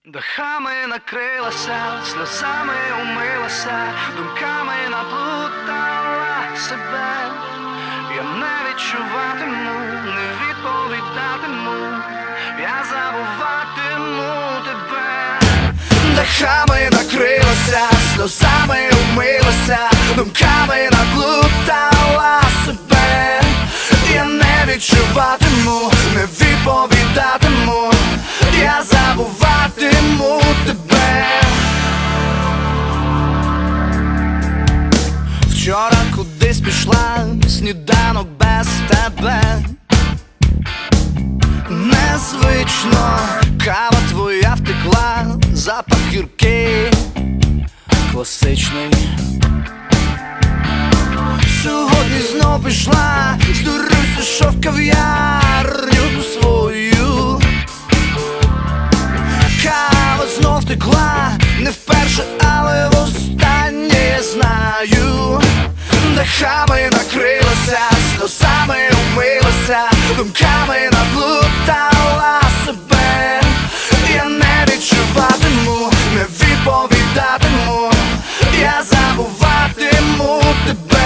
Дахами накрилася, сльозами умилася, думками наплутала себе. Я не відчуватиму, не відповідатиму, я забуватиму тебе. Дахами накрилася, сльозами умилася, думками наплутала себе. Я не відчуватиму, не відповідатиму, я забуватиму тебе. Вчора кудись пішла, сніданок без тебе. Незвично, кава твоя втекла, запах гіркий, класичний. Сьогодні знов пішла, здурюся, що в кав'ярню свою. Кава знов текла, не вперше, але востаннє, я знаю. Дахами накрилася, сльозами умилася, думками наплутала себе. Я не відчуватиму, не відповідатиму, я забуватиму тебе.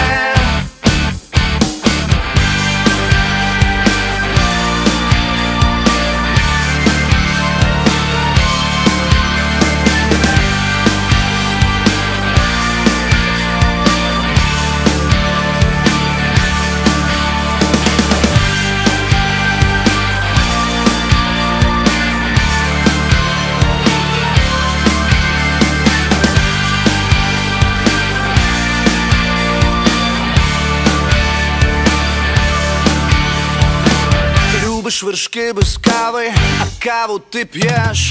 Любиш вершки без кави, а каву ти п'єш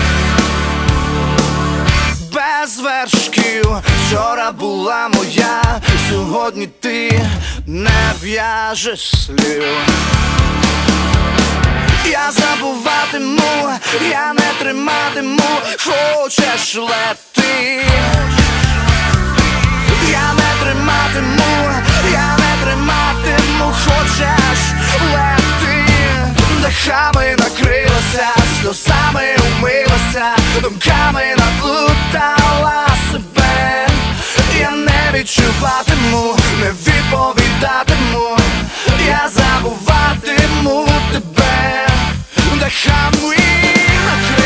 без вершків. Вчора була моя, сьогодні ти не в'яжеш слів. Я забуватиму, я не триматиму, хочеш лети. Я не триматиму, я не триматиму, хочеш лети. Дахами накрилася, сльозами умилася, думками наплутала себе. Я не відчуватиму, не відповідатиму, я забуватиму тебе. Дахами накрилася.